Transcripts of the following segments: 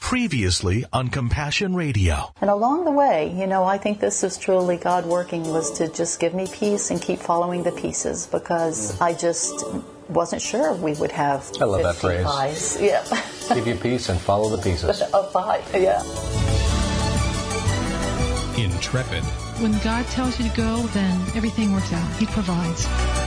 Previously on Compassion Radio. And along the way, I think this is truly God working, was to just give me peace and keep following the pieces, because I just wasn't sure we would have I love that phrase. Pies. Yeah. Give you peace and follow the pieces. A pie, yeah. Intrepid. When God tells you to go, then everything works out. He provides.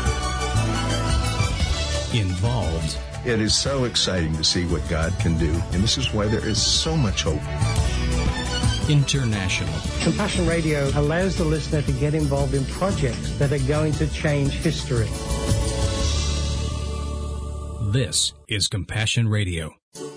Involved. It is so exciting to see what God can do, and this is why there is so much hope. International. Compassion Radio allows the listener to get involved in projects that are going to change history. This is Compassion Radio.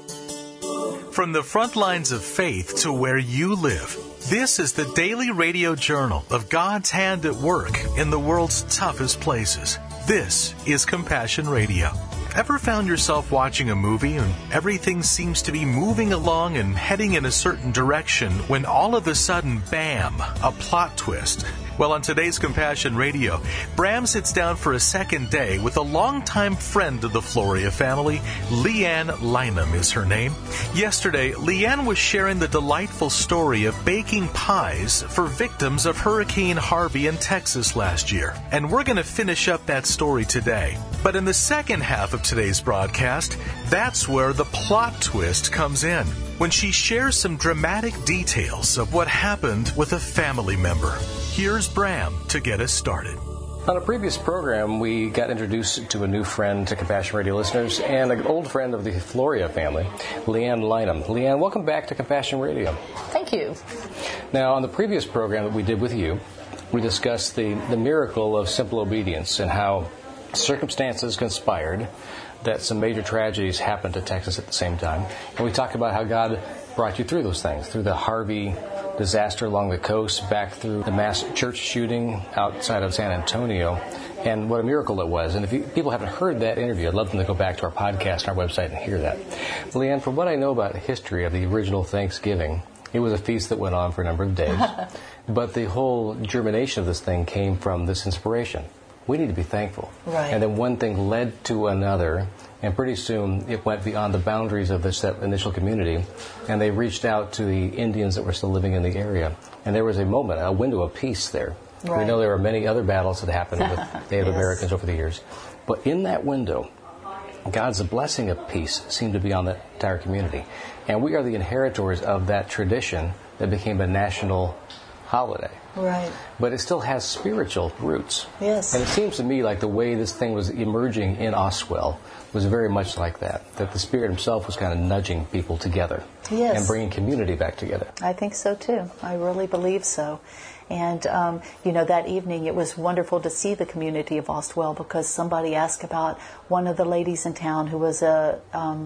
From the front lines of faith to where you live, this is the daily radio journal of God's hand at work in the world's toughest places. This is Compassion Radio. Ever found yourself watching a movie and everything seems to be moving along and heading in a certain direction when all of a sudden, bam, a plot twist? Well, on today's Compassion Radio, Bram sits down for a second day with a longtime friend of the Floria family. Leanne Lynham is her name. Yesterday, Leanne was sharing the delightful story of baking pies for victims of Hurricane Harvey in Texas last year. And we're going to finish up that story today. But in the second half of today's broadcast, that's where the plot twist comes in, when she shares some dramatic details of what happened with a family member. Here's Bram to get us started. On a previous program, we got introduced to a new friend to Compassion Radio listeners and an old friend of the Floria family, Leanne Lynham. Leanne, welcome back to Compassion Radio. Thank you. Now, on the previous program that we did with you, we discussed the miracle of simple obedience and how circumstances conspired that some major tragedies happened to Texas at the same time. And we talked about how God brought you through those things, through the Harvey disaster along the coast, back through the mass church shooting outside of San Antonio, and what a miracle it was. And if people haven't heard that interview, I'd love them to go back to our podcast and our website and hear that. Leanne, from what I know about the history of the original Thanksgiving, it was a feast that went on for a number of days. But the whole germination of this thing came from this inspiration. We need to be thankful. Right. And then one thing led to another, and pretty soon it went beyond the boundaries of that initial community, and they reached out to the Indians that were still living in the area. And there was a moment, a window of peace there. Right. We know there were many other battles that happened with Native Yes. Americans over the years. But in that window, God's blessing of peace seemed to be on the entire community. And we are the inheritors of that tradition that became a national holiday. Right. But it still has spiritual roots. Yes. And it seems to me like the way this thing was emerging in Oswell was very much like that the Spirit himself was kind of nudging people together. Yes. And bringing community back together. I think so, too. I really believe so. And, that evening it was wonderful to see the community of Oswell, because somebody asked about one of the ladies in town who was a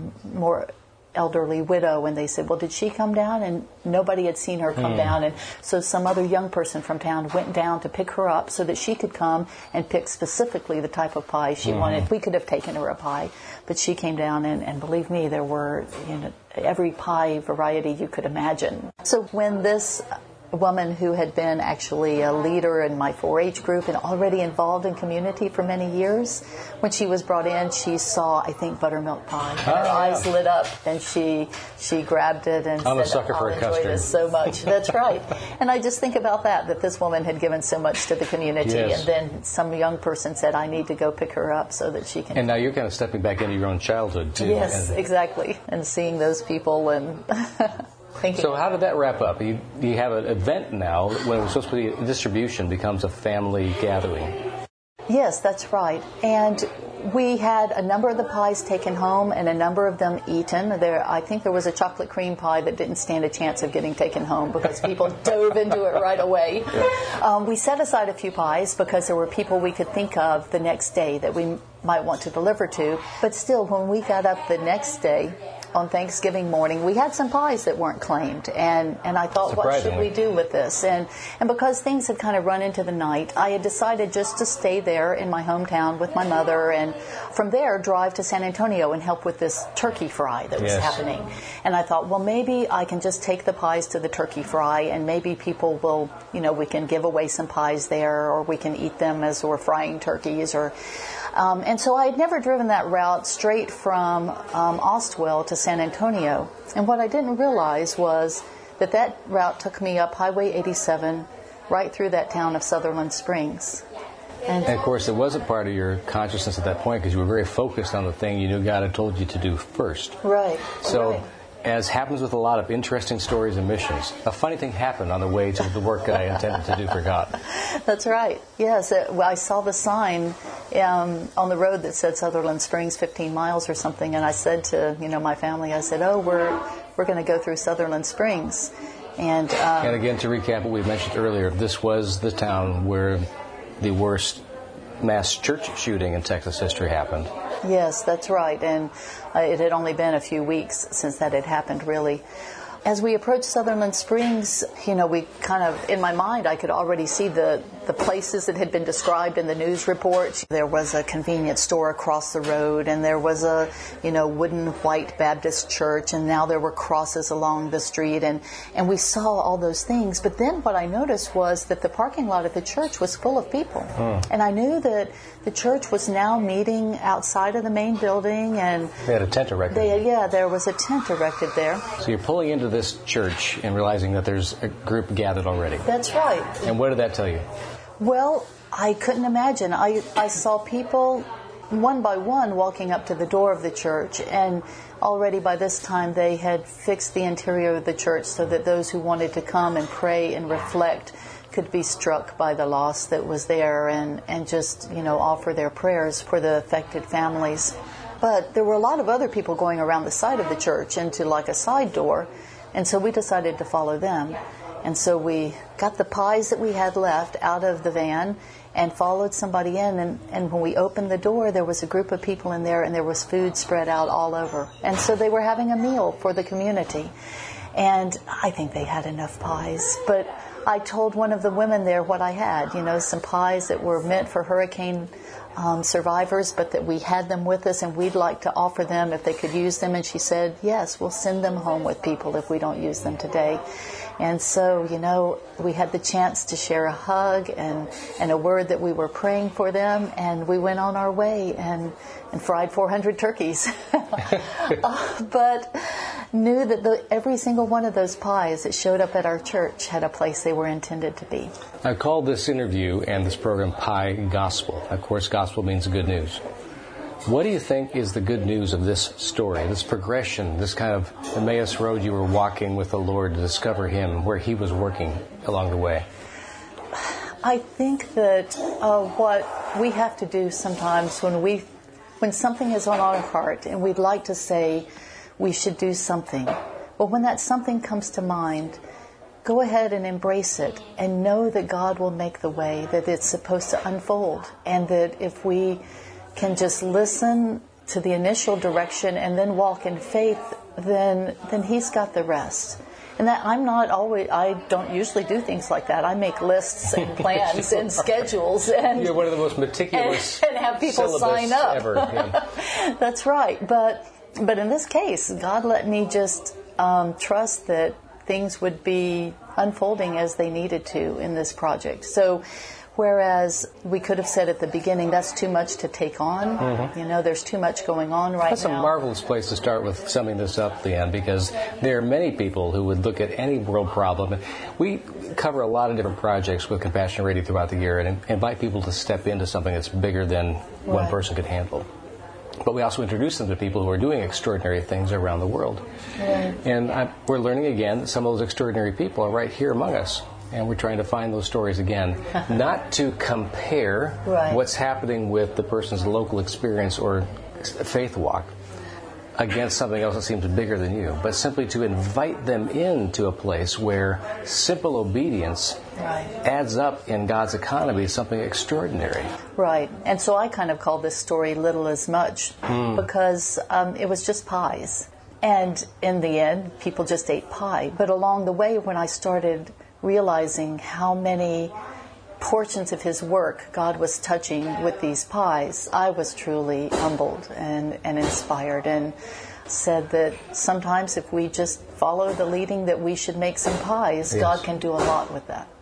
more elderly widow, and they said, well, did she come down? And nobody had seen her come down, and so some other young person from town went down to pick her up so that she could come and pick specifically the type of pie she wanted. We could have taken her a pie, but she came down, and believe me, there were every pie variety you could imagine. So when this woman who had been actually a leader in my 4-H group and already involved in community for many years, when she was brought in, she saw, I think, buttermilk pie. And her eyes lit up, and she grabbed it and I'm said, a sucker for a I'll enjoy custard. this so much. That's right. And I just think about that this woman had given so much to the community, Yes. and then some young person said, I need to go pick her up so that she can... And now you're kind of stepping back into your own childhood, too. Yes, exactly. And seeing those people and... So how did that wrap up? You have an event now when it was supposed to be distribution becomes a family gathering. Yes, that's right. And we had a number of the pies taken home and a number of them eaten. I think there was a chocolate cream pie that didn't stand a chance of getting taken home because people dove into it right away. We set aside a few pies because there were people we could think of the next day that we might want to deliver to. But still, when we got up the next day, on Thanksgiving morning, we had some pies that weren't claimed, and I thought, what should we do with this? And because things had kind of run into the night, I had decided just to stay there in my hometown with my mother, and from there drive to San Antonio and help with this turkey fry that was happening. And I thought, well, maybe I can just take the pies to the turkey fry, and maybe people will, we can give away some pies there, or we can eat them as we're frying turkeys, or And so I had never driven that route straight from Ostwell to San Antonio. And what I didn't realize was that route took me up Highway 87 right through that town of Sutherland Springs. And of course, it wasn't part of your consciousness at that point because you were very focused on the thing you knew God had told you to do first. Right. So, right. As happens with a lot of interesting stories and missions, a funny thing happened on the way to the work that I intended to do for God. That's right. Yes, I saw the sign on the road that said Sutherland Springs, 15 miles or something, and I said to my family, I said, "Oh, we're going to go through Sutherland Springs," and again, to recap what we mentioned earlier, this was the town where the worst mass church shooting in Texas history happened. Yes, that's right. And it had only been a few weeks since that had happened, really. As we approached Sutherland Springs, we kind of, in my mind, I could already see the places that had been described in the news reports. There was a convenience store across the road, and there was a, wooden white Baptist church, and now there were crosses along the street, and we saw all those things. But then what I noticed was that the parking lot at the church was full of people. And I knew that the church was now meeting outside of the main building, and they had a tent erected. There was a tent erected there. So you're pulling into this church and realizing that there's a group gathered already. That's right. And what did that tell you? Well, I couldn't imagine. I saw people one by one walking up to the door of the church, and already by this time they had fixed the interior of the church so that those who wanted to come and pray and reflect could be struck by the loss that was there and just, offer their prayers for the affected families. But there were a lot of other people going around the side of the church into like a side door, and so we decided to follow them. And so we got the pies that we had left out of the van and followed somebody in. And when we opened the door, there was a group of people in there, and there was food spread out all over. And so they were having a meal for the community. And I think they had enough pies. But I told one of the women there what I had, some pies that were meant for hurricane survivors, but that we had them with us and we'd like to offer them if they could use them. And she said, yes, we'll send them home with people if we don't use them today. And so, we had the chance to share a hug and a word that we were praying for them, and we went on our way and fried 400 turkeys. But knew that every single one of those pies that showed up at our church had a place they were intended to be. I called this interview and this program Pie Gospel. Of course, gospel means good news. What do you think is the good news of this story, this progression, this kind of Emmaus road you were walking with the Lord to discover Him, where He was working along the way? I think that what we have to do sometimes when something is on our heart and we'd like to say we should do something, but when that something comes to mind, go ahead and embrace it and know that God will make the way, that it's supposed to unfold, and that if we can just listen to the initial direction and then walk in faith, then He's got the rest. And that I don't usually do things like that. I make lists and plans and schedules. And you're one of the most meticulous and have people sign up. Ever. Yeah. That's right. But in this case, God let me just trust that things would be unfolding as they needed to in this project. So whereas we could have said at the beginning, that's too much to take on. Mm-hmm. There's too much going on right now. That's a marvelous place to start with summing this up, Leanne, because there are many people who would look at any world problem. We cover a lot of different projects with Compassion Radio throughout the year and invite people to step into something that's bigger than one person could handle. But we also introduce them to people who are doing extraordinary things around the world. Right. And we're learning again that some of those extraordinary people are right here among us. And we're trying to find those stories again, not to compare what's happening with the person's local experience or faith walk against something else that seems bigger than you, but simply to invite them into a place where simple obedience adds up in God's economy to something extraordinary. Right. And so I kind of call this story Little as Much because it was just pies. And in the end, people just ate pie. But along the way, when I started realizing how many portions of His work God was touching with these pies, I was truly humbled and inspired, and said that sometimes if we just follow the leading that we should make some pies, God can do a lot with that.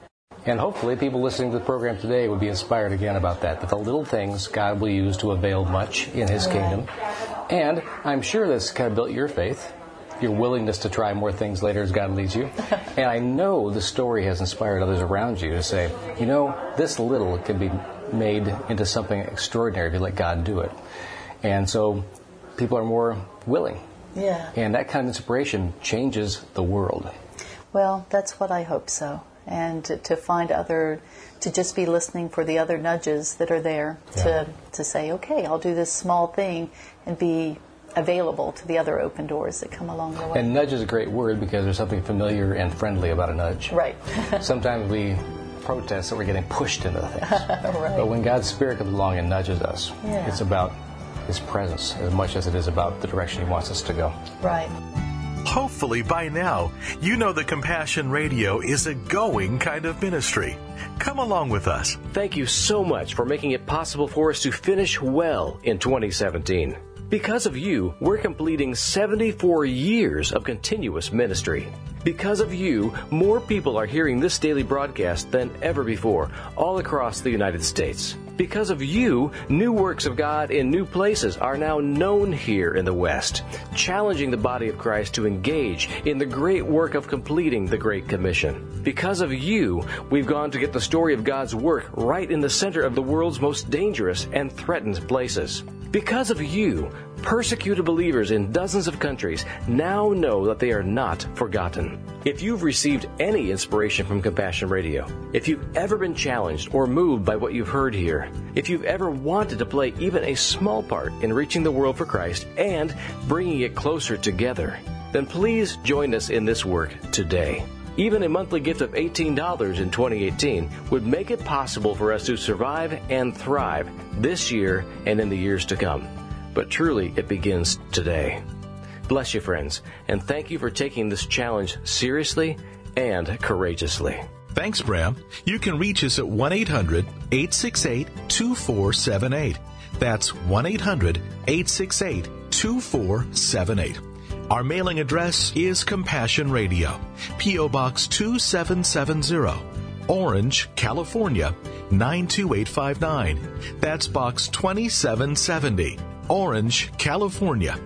And hopefully people listening to the program today would be inspired again about that the little things God will use to avail much in His kingdom. And I'm sure this kind of built your faith, your willingness to try more things later as God leads you. And I know the story has inspired others around you to say, this little can be made into something extraordinary if you let God do it. And so people are more willing. Yeah. And that kind of inspiration changes the world. Well, that's what I hope so. And to find to just be listening for the other nudges that are there to say, okay, I'll do this small thing and be available to the other open doors that come along the way. And nudge is a great word because there's something familiar and friendly about a nudge. Right. Sometimes we protest that we're getting pushed into things. Right. But when God's Spirit comes along and nudges us, it's about His presence as much as it is about the direction He wants us to go. Right. Hopefully by now, you know that Compassion Radio is a going kind of ministry. Come along with us. Thank you so much for making it possible for us to finish well in 2017. Because of you, we're completing 74 years of continuous ministry. Because of you, more people are hearing this daily broadcast than ever before, all across the United States. Because of you, new works of God in new places are now known here in the West, challenging the body of Christ to engage in the great work of completing the Great Commission. Because of you, we've gone to get the story of God's work right in the center of the world's most dangerous and threatened places. Because of you, persecuted believers in dozens of countries now know that they are not forgotten. If you've received any inspiration from Compassion Radio, if you've ever been challenged or moved by what you've heard here, if you've ever wanted to play even a small part in reaching the world for Christ and bringing it closer together, then please join us in this work today. Even a monthly gift of $18 in 2018 would make it possible for us to survive and thrive this year and in the years to come. But truly, it begins today. Bless you, friends, and thank you for taking this challenge seriously and courageously. Thanks, Bram. You can reach us at 1-800-868-2478. That's 1-800-868-2478. Our mailing address is Compassion Radio, P.O. Box 2770, Orange, California, 92859. That's Box 2770, Orange, California,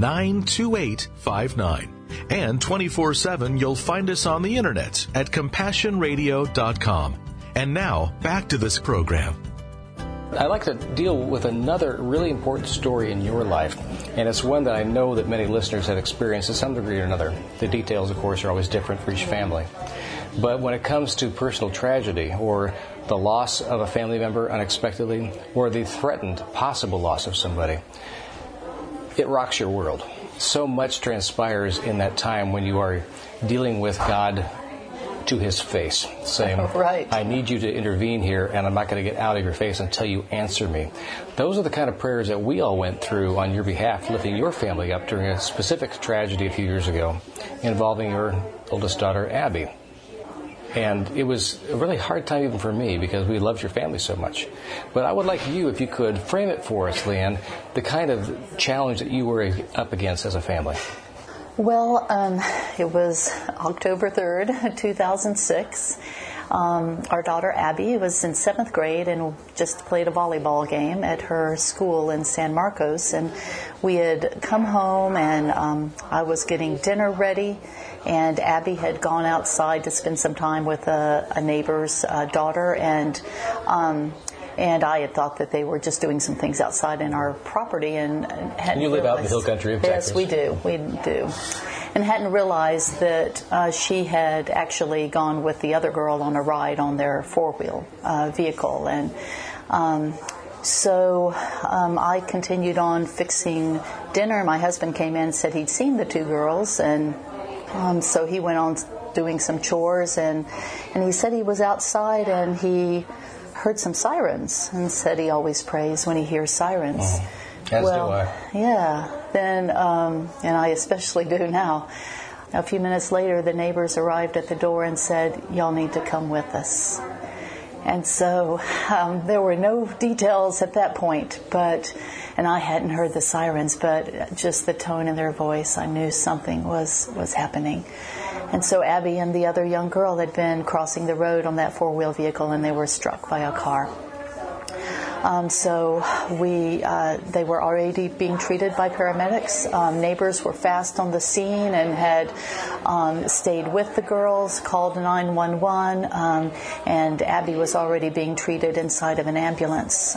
92859. And 24/7, you'll find us on the internet at CompassionRadio.com. And now, back to this program. I'd like to deal with another really important story in your life, and it's one that I know that many listeners have experienced to some degree or another. The details, of course, are always different for each family. But when it comes to personal tragedy or the loss of a family member unexpectedly or the threatened possible loss of somebody, it rocks your world. So much transpires in that time when you are dealing with God to His face, saying, right. I need you to intervene here, and I'm not going to get out of your face until you answer me. Those are the kind of prayers that we all went through on your behalf, lifting your family up during a specific tragedy a few years ago involving your oldest daughter, Abby. And it was a really hard time even for me because we loved your family so much. But I would like you, if you could, frame it for us, Leanne, the kind of challenge that you were up against as a family. Well, it was October 3rd, 2006. Our daughter Abby was in 7th grade and just played a volleyball game at her school in San Marcos. And we had come home and I was getting dinner ready. And Abby had gone outside to spend some time with a neighbor's daughter. And I had thought that they were just doing some things outside in our property. And you live out in the hill country of Texas. Yes, we do. We do. And hadn't realized that she had actually gone with the other girl on a ride on their four-wheel vehicle. And so I continued on fixing dinner. My husband came in and said he'd seen the two girls. And so he went on doing some chores. And he said he was outside and he heard some sirens and said he always prays when he hears sirens. As do I. Yeah. Then, and I especially do now. A few minutes later, the neighbors arrived at the door and said, y'all need to come with us. And so there were no details at that point, and I hadn't heard the sirens, but just the tone in their voice, I knew something was happening. And so Abby and the other young girl had been crossing the road on that four-wheel vehicle, and they were struck by a car. So they were already being treated by paramedics. Neighbors were fast on the scene and had stayed with the girls, called 911, and Abby was already being treated inside of an ambulance.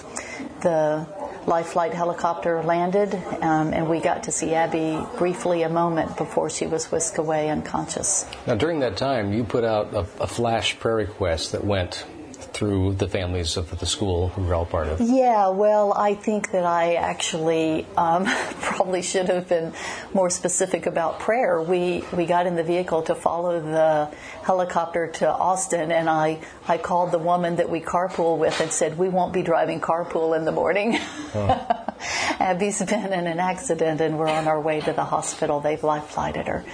The Life Flight helicopter landed, and we got to see Abby briefly a moment before she was whisked away unconscious. Now, during that time, you put out a flash prayer request that went through the families of the school who were all part of. Yeah, well, I think that I actually probably should have been more specific about prayer. We got in the vehicle to follow the helicopter to Austin, and I called the woman that we carpool with and said, we won't be driving carpool in the morning. Oh. Abby's been in an accident, and we're on our way to the hospital. They've life-flighted her.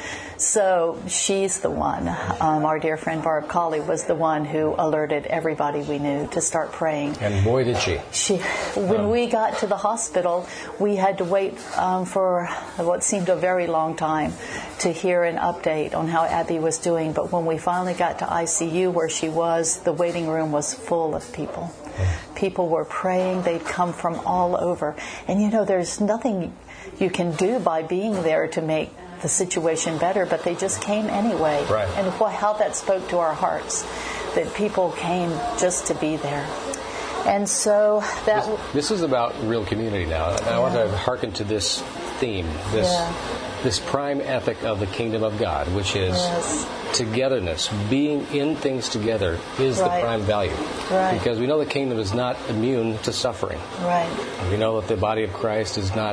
So she's the one. Our dear friend Barb Colley was the one who alerted everybody we knew to start praying. And boy, did she. When we got to the hospital, we had to wait for what seemed a very long time to hear an update on how Abby was doing. But when we finally got to ICU where she was, the waiting room was full of people. People were praying. They'd come from all over. And there's nothing you can do by being there to make the situation better, but they just came anyway. Right. And how that spoke to our hearts, that people came just to be there. And so this is about real community now. And I want to hearken to this theme, this prime ethic of the kingdom of God, which is togetherness. Being in things together is the prime value. Right. Because we know the kingdom is not immune to suffering. Right. We know that the body of Christ is not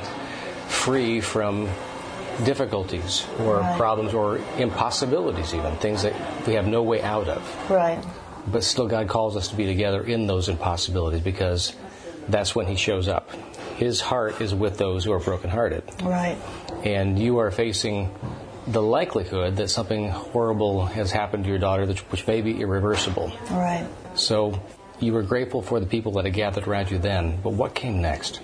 free from difficulties or problems or impossibilities, even things that we have no way out of. Right. But still God calls us to be together in those impossibilities, because that's when He shows up. His heart is with those who are brokenhearted. Right. And you are facing the likelihood that something horrible has happened to your daughter, which may be irreversible. Right. So you were grateful for the people that had gathered around you then, but what came next?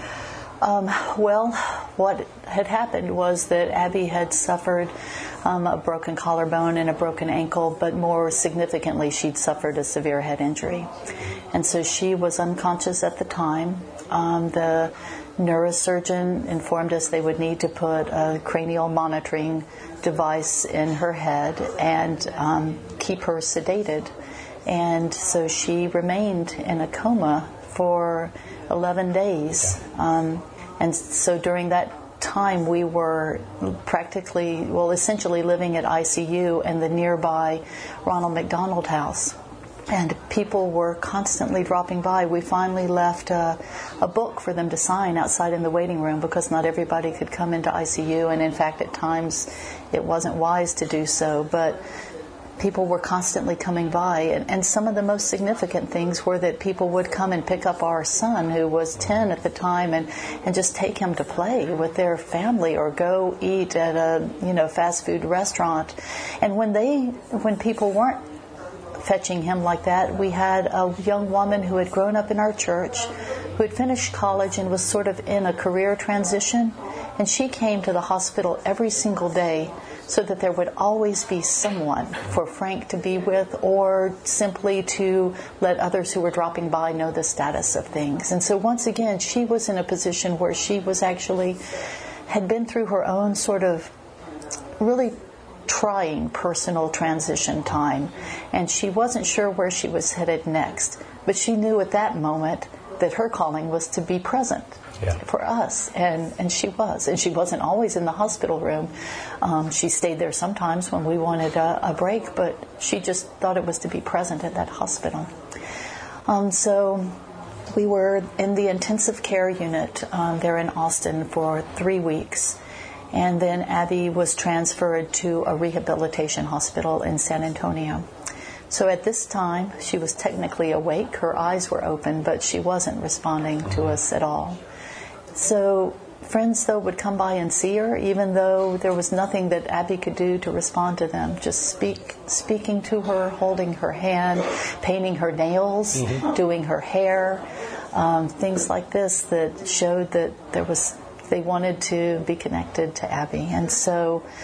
Well, what had happened was that Abby had suffered a broken collarbone and a broken ankle, but more significantly, she'd suffered a severe head injury. And so she was unconscious at the time. The neurosurgeon informed us they would need to put a cranial monitoring device in her head and keep her sedated. And so she remained in a coma for 11 days. And so during that time, we were essentially living at ICU and the nearby Ronald McDonald House. And people were constantly dropping by. We finally left a book for them to sign outside in the waiting room, because not everybody could come into ICU. And in fact, at times, it wasn't wise to do so. But people were constantly coming by, and some of the most significant things were that people would come and pick up our son, who was 10 at the time, and just take him to play with their family or go eat at a fast food restaurant. And when people weren't fetching him like that, we had a young woman who had grown up in our church, who had finished college and was sort of in a career transition, and she came to the hospital every single day so that there would always be someone for Frank to be with, or simply to let others who were dropping by know the status of things. And so once again, she was in a position where she was had been through her own sort of really trying personal transition time, and she wasn't sure where she was headed next. But she knew at that moment that her calling was to be present for us, and she was. And she wasn't always in the hospital room. She stayed there sometimes when we wanted a break, but she just thought it was to be present at that hospital. So we were in the intensive care unit there in Austin for 3 weeks. And then Abby was transferred to a rehabilitation hospital in San Antonio. So at this time, she was technically awake. Her eyes were open, but she wasn't responding to us at all. So friends, though, would come by and see her, even though there was nothing that Abby could do to respond to them. Just speaking to her, holding her hand, painting her nails, doing her hair, things like this that showed that they wanted to be connected to Abby. And so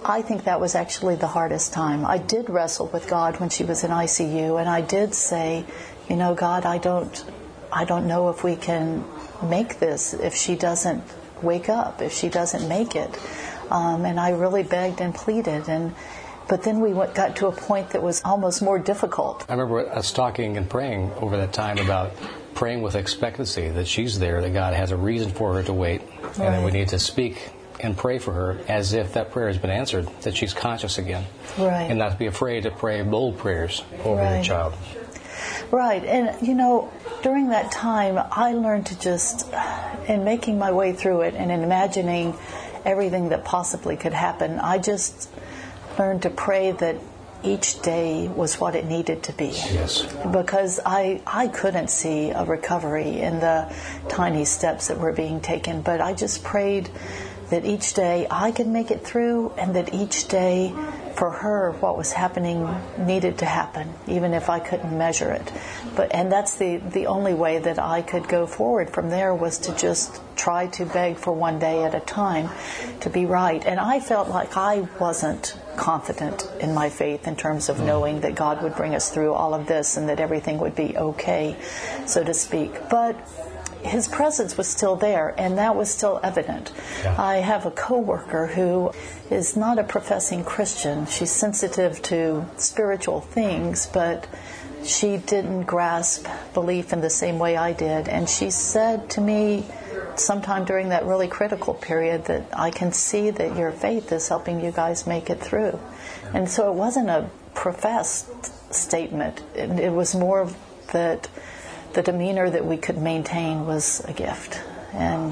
I think that was actually the hardest time. I did wrestle with God when she was in ICU, and I did say, God, I don't know if we can make this if she doesn't wake up, if she doesn't make it. And I really begged and pleaded, but then we got to a point that was almost more difficult. I remember us talking and praying over that time about praying with expectancy that she's there, that God has a reason for her to wait, and that we need to speak and pray for her as if that prayer has been answered, that she's conscious again. Right. And not to be afraid to pray bold prayers over your child. Right. And, during that time, I learned to just, in making my way through it and in imagining everything that possibly could happen, I just learned to pray that each day was what it needed to be. Yes. Because I couldn't see a recovery in the tiny steps that were being taken, but I just prayed that each day I could make it through, and that each day for her what was happening needed to happen, even if I couldn't measure it. And that's the only way that I could go forward from there, was to just try to beg for one day at a time to be right. And I felt like I wasn't confident in my faith in terms of knowing that God would bring us through all of this and that everything would be okay, so to speak. But His presence was still there, and that was still evident. Yeah. I have a coworker who is not a professing Christian. She's sensitive to spiritual things, but she didn't grasp belief in the same way I did. And she said to me sometime during that really critical period that I can see that your faith is helping you guys make it through. And so it wasn't a professed statement. It was more that the demeanor that we could maintain was a gift, and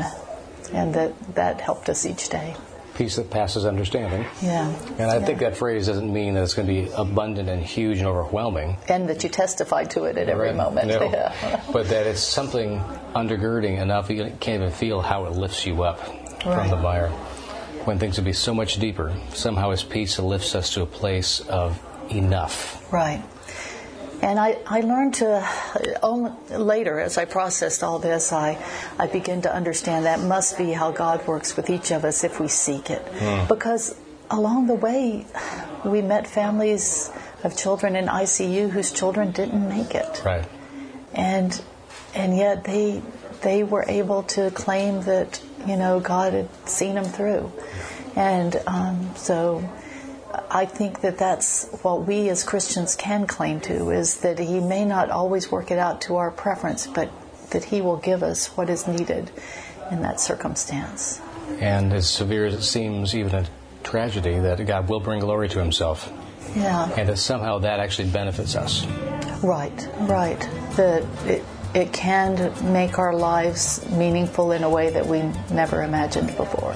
that helped us each day. Peace that passes understanding. Yeah. And I think that phrase doesn't mean that it's going to be abundant and huge and overwhelming. And that you testify to it at every moment. No. Yeah. But that it's something undergirding enough you can't even feel how it lifts you up from the mire. When things would be so much deeper, somehow His peace lifts us to a place of enough. Right. And I learned later, as I processed all this, I began to understand that must be how God works with each of us if we seek it. Because along the way, we met families of children in ICU whose children didn't make it. Right. And yet they were able to claim that, God had seen them through. And so I think that that's what we as Christians can claim to, is that He may not always work it out to our preference, but that He will give us what is needed in that circumstance. And as severe as it seems, even a tragedy, that God will bring glory to Himself. Yeah. And that somehow that actually benefits us. Right. That it can make our lives meaningful in a way that we never imagined before.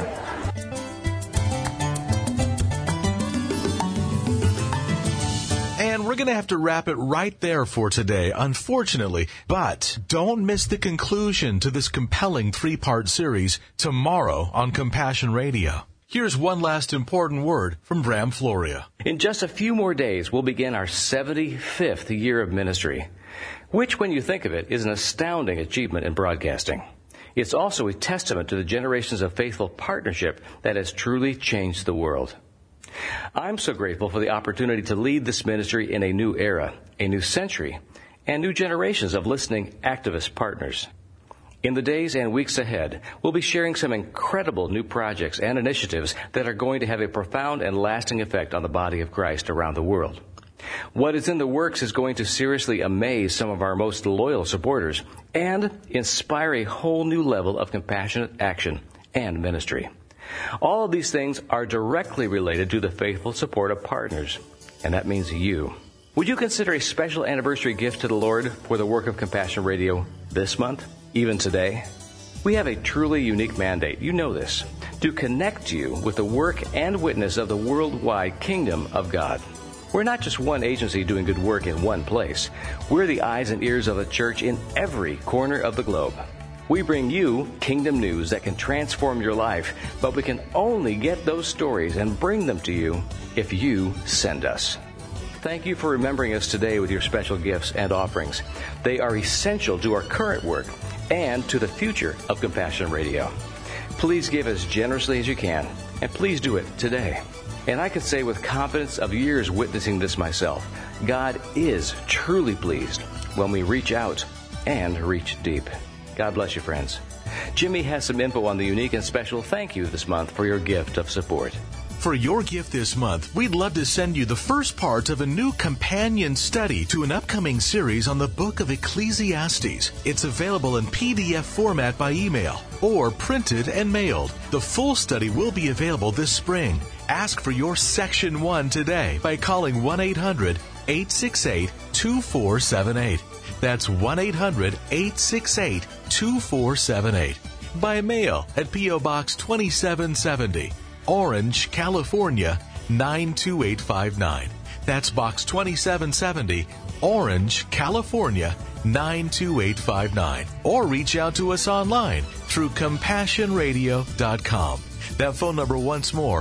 And we're going to have to wrap it right there for today, unfortunately. But don't miss the conclusion to this compelling 3-part series tomorrow on Compassion Radio. Here's one last important word from Bram Floria. In just a few more days, we'll begin our 75th year of ministry, which, when you think of it, is an astounding achievement in broadcasting. It's also a testament to the generations of faithful partnership that has truly changed the world. I'm so grateful for the opportunity to lead this ministry in a new era, a new century, and new generations of listening activist partners. In the days and weeks ahead, we'll be sharing some incredible new projects and initiatives that are going to have a profound and lasting effect on the body of Christ around the world. What is in the works is going to seriously amaze some of our most loyal supporters and inspire a whole new level of compassionate action and ministry. All of these things are directly related to the faithful support of partners, and that means you. Would you consider a special anniversary gift to the Lord for the work of Compassion Radio this month, even today? We have a truly unique mandate, you know this, to connect you with the work and witness of the worldwide kingdom of God. We're not just one agency doing good work in one place. We're the eyes and ears of the church in every corner of the globe. We bring you kingdom news that can transform your life, but we can only get those stories and bring them to you if you send us. Thank you for remembering us today with your special gifts and offerings. They are essential to our current work and to the future of Compassion Radio. Please give as generously as you can, and please do it today. And I can say with confidence of years witnessing this myself, God is truly pleased when we reach out and reach deep. God bless you, friends. Jimmy has some info on the unique and special thank you this month for your gift of support. For your gift this month, we'd love to send you the first part of a new companion study to an upcoming series on the book of Ecclesiastes. It's available in PDF format by email or printed and mailed. The full study will be available this spring. Ask for your Section 1 today by calling 1-800-868-2478. That's 1-800-868-2478. By mail at P.O. Box 2770. Orange, California, 92859. That's Box 2770, Orange, California, 92859. Or reach out to us online through CompassionRadio.com. That phone number once more,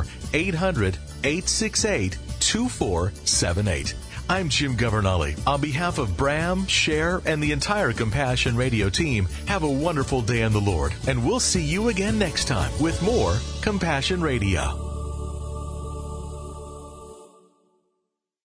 800-868-2478. I'm Jim Governale. On behalf of Bram, Cher, and the entire Compassion Radio team, have a wonderful day in the Lord. And we'll see you again next time with more Compassion Radio.